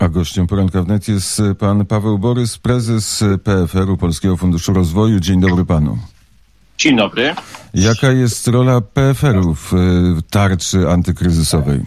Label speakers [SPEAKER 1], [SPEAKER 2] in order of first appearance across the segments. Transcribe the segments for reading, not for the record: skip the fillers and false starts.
[SPEAKER 1] A gościem poranka wnet jest pan Paweł Borys, prezes PFR-u, Polskiego Funduszu Rozwoju. Dzień dobry panu.
[SPEAKER 2] Dzień dobry.
[SPEAKER 1] Jaka jest rola PFR-u w tarczy antykryzysowej?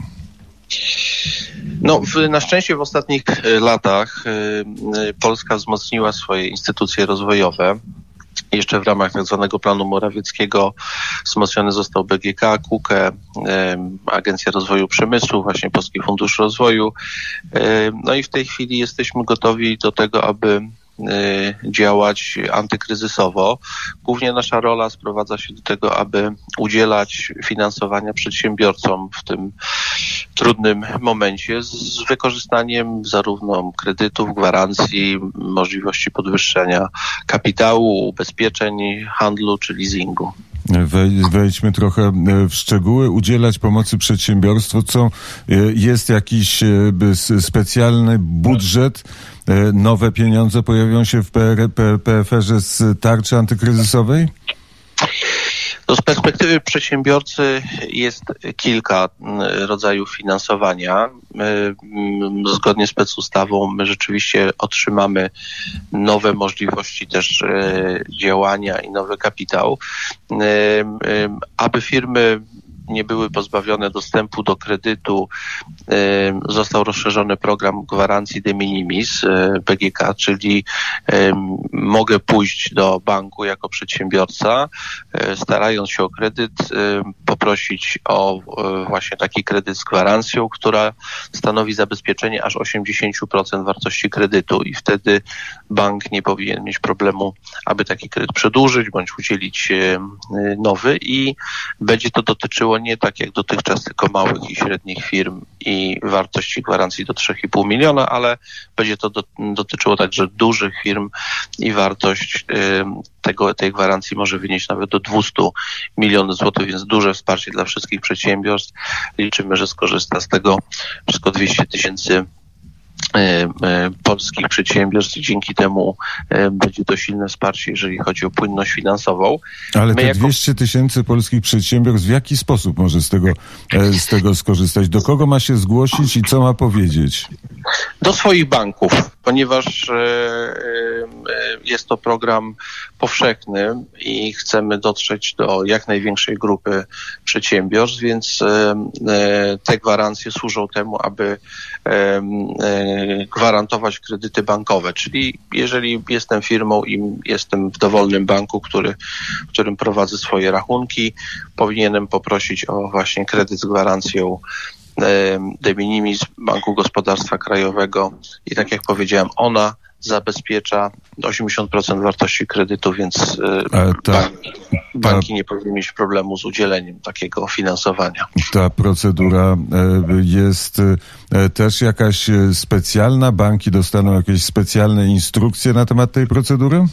[SPEAKER 2] Na szczęście w ostatnich latach Polska wzmocniła swoje instytucje rozwojowe. Jeszcze w ramach tak zwanego planu Morawieckiego wzmocniony został BGK, KUKE, Agencja Rozwoju Przemysłu, właśnie Polski Fundusz Rozwoju. No i w tej chwili jesteśmy gotowi do tego, aby działać antykryzysowo. Głównie nasza rola sprowadza się do tego, aby udzielać finansowania przedsiębiorcom w tym trudnym momencie z wykorzystaniem zarówno kredytów, gwarancji, możliwości podwyższenia kapitału, ubezpieczeń, handlu czy leasingu.
[SPEAKER 1] Wejdźmy trochę w szczegóły. Udzielać pomocy przedsiębiorstwu. Jest jakiś specjalny budżet? Nowe pieniądze pojawią się w PFR-ze z tarczy antykryzysowej?
[SPEAKER 2] Z perspektywy przedsiębiorcy jest kilka rodzajów finansowania. Zgodnie z specustawą my rzeczywiście otrzymamy nowe możliwości też działania i nowy kapitał. Aby firmy nie były pozbawione dostępu do kredytu, został rozszerzony program gwarancji de minimis BGK, czyli mogę pójść do banku jako przedsiębiorca, starając się o kredyt, poprosić o właśnie taki kredyt z gwarancją, która stanowi zabezpieczenie aż 80% wartości kredytu i wtedy bank nie powinien mieć problemu, aby taki kredyt przedłużyć bądź udzielić nowy i będzie to dotyczyło nie tak jak dotychczas tylko małych i średnich firm i wartości gwarancji do 3,5 miliona, ale będzie to dotyczyło także dużych firm i wartość tej gwarancji może wynieść nawet do 200 milionów złotych, więc duże wsparcie dla wszystkich przedsiębiorstw. Liczymy, że skorzysta z tego blisko 200 tysięcy polskich przedsiębiorstw i dzięki temu będzie to silne wsparcie, jeżeli chodzi o płynność finansową.
[SPEAKER 1] Ale te 200 tysięcy polskich przedsiębiorstw w jaki sposób może z tego skorzystać? Do kogo ma się zgłosić i co ma powiedzieć?
[SPEAKER 2] Do swoich banków, ponieważ jest to program powszechny i chcemy dotrzeć do jak największej grupy przedsiębiorstw, więc te gwarancje służą temu, aby gwarantować kredyty bankowe, czyli jeżeli jestem firmą i jestem w dowolnym banku, w którym prowadzę swoje rachunki, powinienem poprosić o właśnie kredyt z gwarancją de minimis Banku Gospodarstwa Krajowego i tak jak powiedziałem, ona zabezpiecza 80% wartości kredytu, więc banki nie powinny mieć problemu z udzieleniem takiego finansowania.
[SPEAKER 1] Ta procedura jest też jakaś specjalna? Banki dostaną jakieś specjalne instrukcje na temat tej procedury?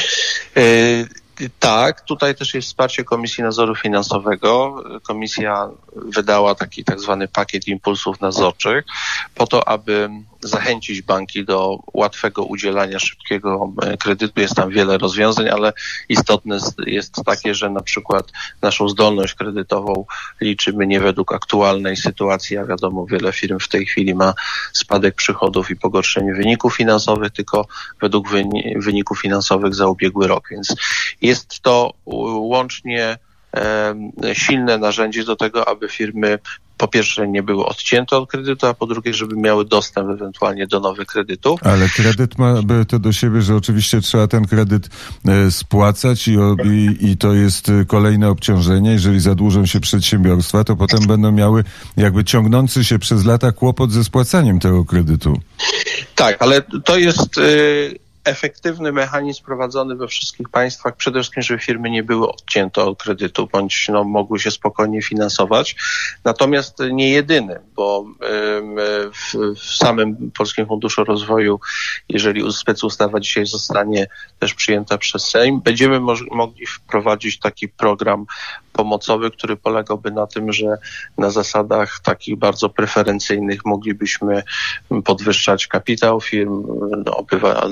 [SPEAKER 2] Tak, tutaj też jest wsparcie Komisji Nadzoru Finansowego. Komisja wydała taki tak zwany pakiet impulsów nadzorczych po to, aby zachęcić banki do łatwego udzielania szybkiego kredytu. Jest tam wiele rozwiązań, ale istotne jest takie, że na przykład naszą zdolność kredytową liczymy nie według aktualnej sytuacji, a wiadomo, wiele firm w tej chwili ma spadek przychodów i pogorszenie wyników finansowych, tylko według wyników finansowych za ubiegły rok. Więc jest to łącznie silne narzędzie do tego, aby firmy po pierwsze nie były odcięte od kredytu, a po drugie, żeby miały dostęp ewentualnie do nowych kredytów.
[SPEAKER 1] Ale kredyt ma to do siebie, że oczywiście trzeba ten kredyt spłacać i to jest kolejne obciążenie. Jeżeli zadłużą się przedsiębiorstwa, to potem będą miały jakby ciągnący się przez lata kłopot ze spłacaniem tego kredytu.
[SPEAKER 2] Tak, ale to jest efektywny mechanizm prowadzony we wszystkich państwach, przede wszystkim, żeby firmy nie były odcięte od kredytu, bądź mogły się spokojnie finansować. Natomiast nie jedyny, bo w samym Polskim Funduszu Rozwoju, jeżeli specustawa dzisiaj zostanie też przyjęta przez Sejm, będziemy mogli wprowadzić taki program pomocowy, który polegałby na tym, że na zasadach takich bardzo preferencyjnych moglibyśmy podwyższać kapitał firm,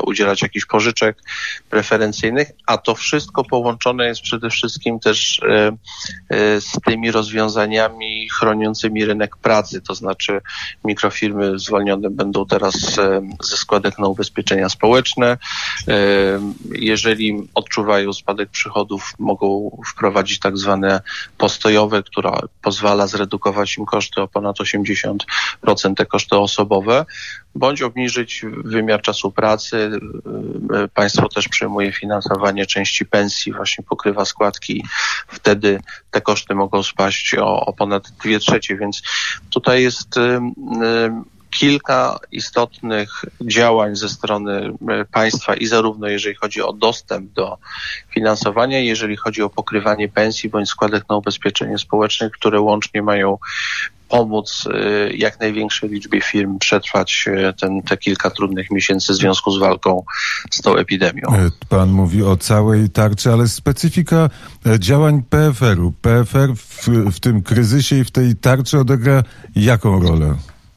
[SPEAKER 2] udzielać jakichś pożyczek preferencyjnych, a to wszystko połączone jest przede wszystkim też z tymi rozwiązaniami chroniącymi rynek pracy, to znaczy mikrofirmy zwolnione będą teraz ze składek na ubezpieczenia społeczne. Jeżeli odczuwają spadek przychodów, mogą wprowadzić tak zwane postojowe, która pozwala zredukować im koszty o ponad 80%, te koszty osobowe, bądź obniżyć wymiar czasu pracy. Państwo też przyjmuje finansowanie części pensji, właśnie pokrywa składki. Wtedy te koszty mogą spaść o ponad 2/3, więc tutaj jest kilka istotnych działań ze strony państwa i zarówno jeżeli chodzi o dostęp do finansowania, jeżeli chodzi o pokrywanie pensji bądź składek na ubezpieczenie społeczne, które łącznie mają pomóc jak największej liczbie firm przetrwać te kilka trudnych miesięcy w związku z walką z tą epidemią.
[SPEAKER 1] Pan mówi o całej tarczy, ale specyfika działań PFR-u. PFR w tym kryzysie i w tej tarczy odegra jaką rolę?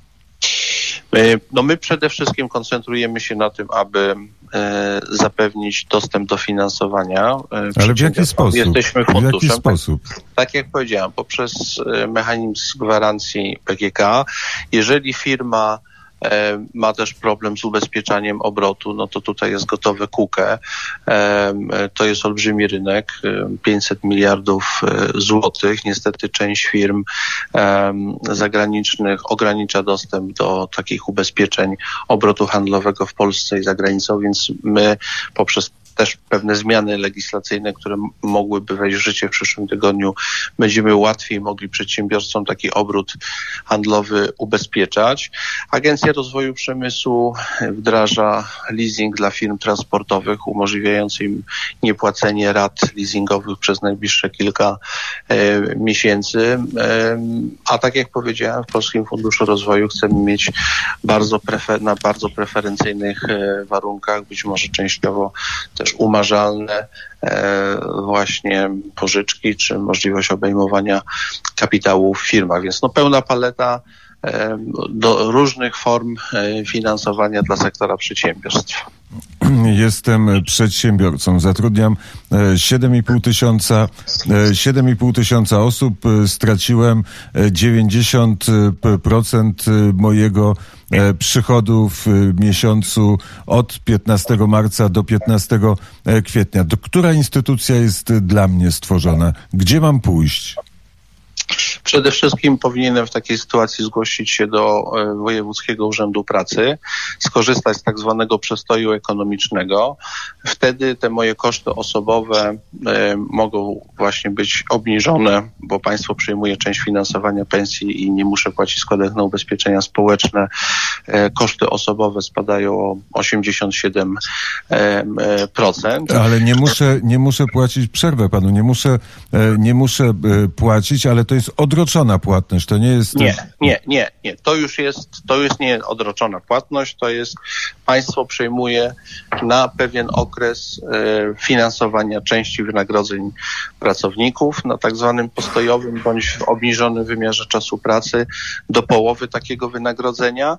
[SPEAKER 2] No my przede wszystkim koncentrujemy się na tym, aby zapewnić dostęp do finansowania.
[SPEAKER 1] Ale w jaki sposób?
[SPEAKER 2] Jesteśmy funduszem.
[SPEAKER 1] W jaki sposób?
[SPEAKER 2] Tak jak powiedziałem, poprzez mechanizm gwarancji BGK. Jeżeli firma ma też problem z ubezpieczaniem obrotu, no to tutaj jest gotowe KUKE. To jest olbrzymi rynek, 500 miliardów złotych. Niestety część firm zagranicznych ogranicza dostęp do takich ubezpieczeń obrotu handlowego w Polsce i za granicą, więc my poprzez też pewne zmiany legislacyjne, które mogłyby wejść w życie w przyszłym tygodniu, będziemy łatwiej mogli przedsiębiorcom taki obrót handlowy ubezpieczać. Agencja Rozwoju Przemysłu wdraża leasing dla firm transportowych, umożliwiający im niepłacenie rat leasingowych przez najbliższe kilka miesięcy. A tak jak powiedziałem, w Polskim Funduszu Rozwoju chcemy mieć na bardzo preferencyjnych warunkach, być może częściowo też umarzalne właśnie pożyczki, czy możliwość obejmowania kapitału w firmach. Więc pełna paleta do różnych form finansowania dla sektora przedsiębiorstw.
[SPEAKER 1] Jestem przedsiębiorcą. Zatrudniam 7,5 tysiąca osób. Straciłem 90% mojego przychodu w miesiącu od 15 marca do 15 kwietnia. Która instytucja jest dla mnie stworzona? Gdzie mam pójść?
[SPEAKER 2] Przede wszystkim powinienem w takiej sytuacji zgłosić się do Wojewódzkiego Urzędu Pracy, skorzystać z tak zwanego przestoju ekonomicznego. Wtedy te moje koszty osobowe mogą właśnie być obniżone, bo państwo przyjmuje część finansowania pensji i nie muszę płacić składek na ubezpieczenia społeczne. Koszty osobowe spadają o 87%.
[SPEAKER 1] Ale nie muszę płacić, przerwę panu, nie muszę płacić, ale to jest odroczona płatność, to nie jest...
[SPEAKER 2] Nie. To już nie jest odroczona płatność, to jest państwo przejmuje na pewien okres finansowania części wynagrodzeń pracowników na tak zwanym postojowym bądź w obniżonym wymiarze czasu pracy do połowy takiego wynagrodzenia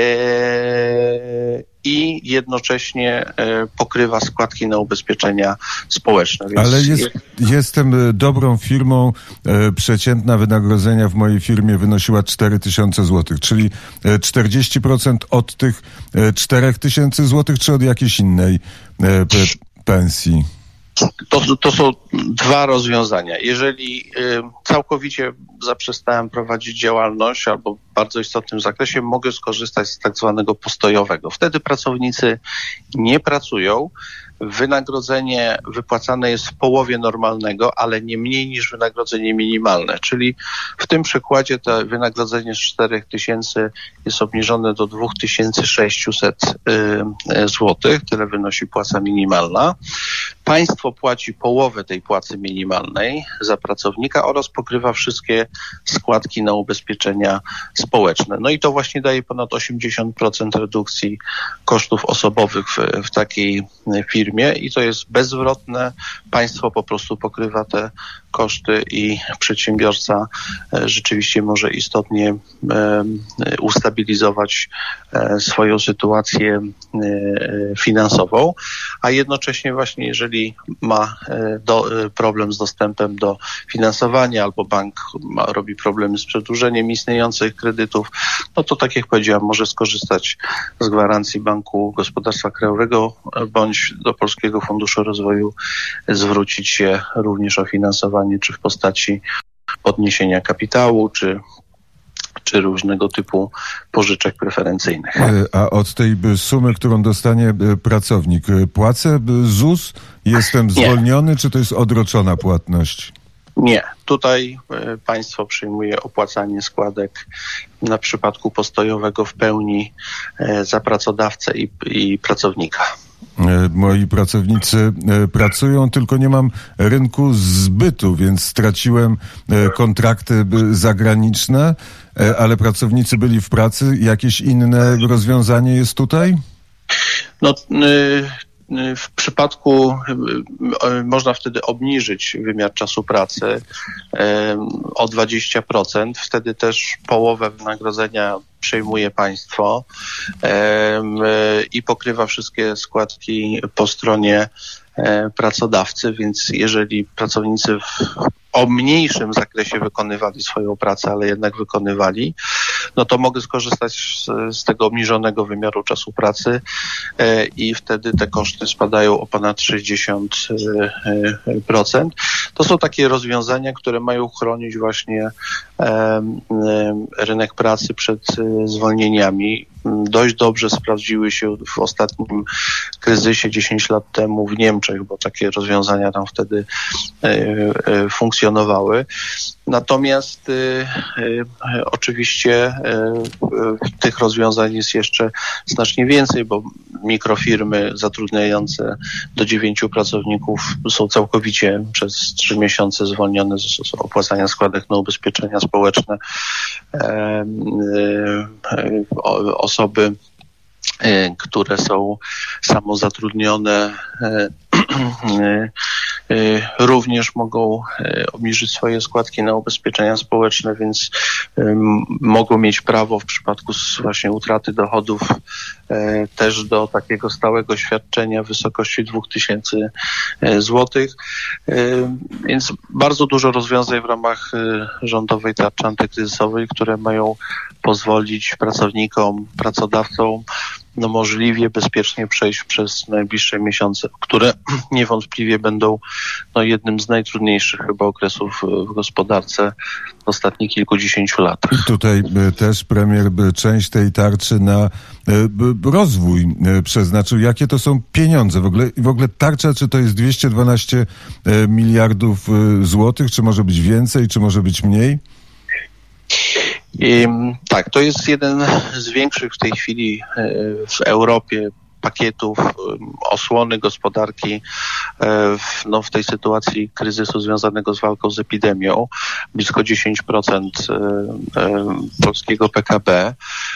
[SPEAKER 2] i jednocześnie pokrywa składki na ubezpieczenia społeczne. Więc
[SPEAKER 1] ale jestem dobrą firmą. Przeciętna wynagrodzenia w mojej firmie wynosiła 4000 zł, czyli 40% od tych 4000 zł, czy od jakiejś innej pensji?
[SPEAKER 2] To są dwa rozwiązania. Jeżeli całkowicie zaprzestałem prowadzić działalność albo w bardzo istotnym zakresie, mogę skorzystać z tak zwanego postojowego. Wtedy pracownicy nie pracują. Wynagrodzenie wypłacane jest w połowie normalnego, ale nie mniej niż wynagrodzenie minimalne. Czyli w tym przykładzie to wynagrodzenie z 4000 jest obniżone do 2600 zł. Tyle wynosi płaca minimalna. Państwo płaci połowę tej płacy minimalnej za pracownika oraz pokrywa wszystkie składki na ubezpieczenia społeczne. No i to właśnie daje ponad 80% redukcji kosztów osobowych w takiej firmie i to jest bezzwrotne. Państwo po prostu pokrywa te koszty i przedsiębiorca rzeczywiście może istotnie ustabilizować swoją sytuację finansową, a jednocześnie właśnie jeżeli ma problem z dostępem do finansowania albo bank robi problemy z przedłużeniem istniejących kredytów, no to tak jak powiedziałem, może skorzystać z gwarancji Banku Gospodarstwa Krajowego bądź do Polskiego Funduszu Rozwoju zwrócić się również o finansowanie czy w postaci podniesienia kapitału, czy różnego typu pożyczek preferencyjnych.
[SPEAKER 1] A od tej sumy, którą dostanie pracownik, płacę ZUS? Jestem zwolniony, czy to jest odroczona płatność?
[SPEAKER 2] Nie. Tutaj państwo przyjmuje opłacanie składek na przypadku postojowego w pełni za pracodawcę i pracownika.
[SPEAKER 1] Moi pracownicy pracują, tylko nie mam rynku zbytu, więc straciłem kontrakty zagraniczne, ale pracownicy byli w pracy. Jakieś inne rozwiązanie jest tutaj?
[SPEAKER 2] No, w przypadku można wtedy obniżyć wymiar czasu pracy o 20%. Wtedy też połowę wynagrodzenia przejmuje państwo i pokrywa wszystkie składki po stronie pracodawcy, więc jeżeli pracownicy o mniejszym zakresie wykonywali swoją pracę, ale jednak wykonywali, no to mogę skorzystać z tego obniżonego wymiaru czasu pracy i wtedy te koszty spadają o ponad 60%. To są takie rozwiązania, które mają chronić właśnie rynek pracy przed zwolnieniami. Dość dobrze sprawdziły się w ostatnim kryzysie 10 lat temu w Niemczech, bo takie rozwiązania tam wtedy funkcjonowały. Natomiast oczywiście tych rozwiązań jest jeszcze znacznie więcej, bo mikrofirmy zatrudniające do 9 pracowników są całkowicie przez 3 miesiące zwolnione z opłacania składek na ubezpieczenia społeczne. Osoby, które są samozatrudnione, również mogą obniżyć swoje składki na ubezpieczenia społeczne, więc mogą mieć prawo w przypadku właśnie utraty dochodów też do takiego stałego świadczenia w wysokości 2000 złotych. Więc bardzo dużo rozwiązań w ramach rządowej tarczy antykryzysowej, które mają pozwolić pracownikom, pracodawcom możliwie bezpiecznie przejść przez najbliższe miesiące, które niewątpliwie będą jednym z najtrudniejszych chyba okresów w gospodarce w ostatnich kilkudziesięciu latach.
[SPEAKER 1] I tutaj też premier część tej tarczy na rozwój przeznaczył. Jakie to są pieniądze? W ogóle tarcza, czy to jest 212 miliardów złotych, czy może być więcej, czy może być mniej?
[SPEAKER 2] Tak, to jest jeden z większych w tej chwili w Europie pakietów osłony gospodarki w tej sytuacji kryzysu związanego z walką z epidemią. Blisko 10% polskiego PKB.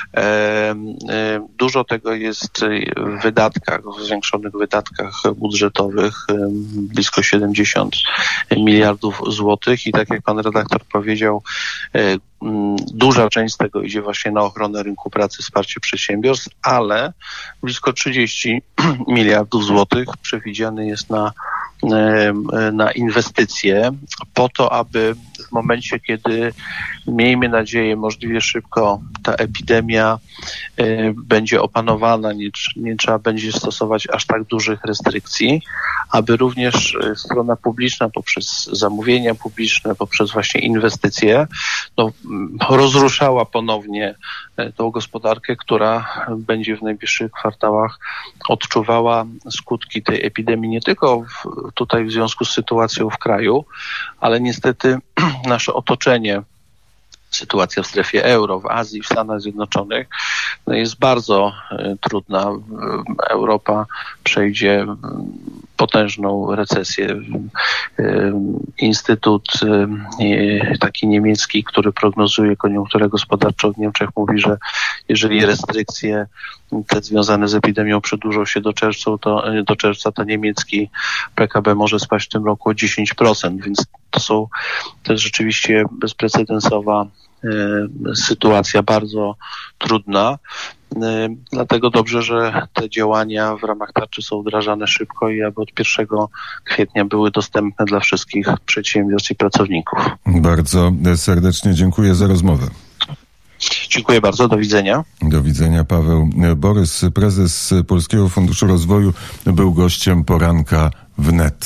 [SPEAKER 2] Dużo tego jest w wydatkach, w zwiększonych wydatkach budżetowych, blisko 70 miliardów złotych i tak jak pan redaktor powiedział, duża część z tego idzie właśnie na ochronę rynku pracy, wsparcie przedsiębiorstw, ale blisko 30 miliardów złotych przewidziane jest na inwestycje po to, aby w momencie, kiedy miejmy nadzieję możliwie szybko ta epidemia będzie opanowana, nie trzeba będzie stosować aż tak dużych restrykcji, aby również strona publiczna poprzez zamówienia publiczne, poprzez właśnie inwestycje rozruszała ponownie tą gospodarkę, która będzie w najbliższych kwartałach odczuwała skutki tej epidemii nie tylko tutaj w związku z sytuacją w kraju, ale niestety nasze otoczenie, sytuacja w strefie euro, w Azji, w Stanach Zjednoczonych jest bardzo trudna. Europa przejdzie potężną recesję. Instytut taki niemiecki, który prognozuje koniunkturę gospodarczą w Niemczech, mówi, że jeżeli restrykcje te związane z epidemią przedłużą się do czerwca, to niemiecki PKB może spaść w tym roku o 10%, więc to jest rzeczywiście bezprecedensowa sytuacja, bardzo trudna. Dlatego dobrze, że te działania w ramach tarczy są wdrażane szybko i aby od 1 kwietnia były dostępne dla wszystkich przedsiębiorstw i pracowników.
[SPEAKER 1] Bardzo serdecznie dziękuję za rozmowę.
[SPEAKER 2] Dziękuję bardzo, do widzenia.
[SPEAKER 1] Do widzenia. Paweł Borys, prezes Polskiego Funduszu Rozwoju, był gościem poranka wnet.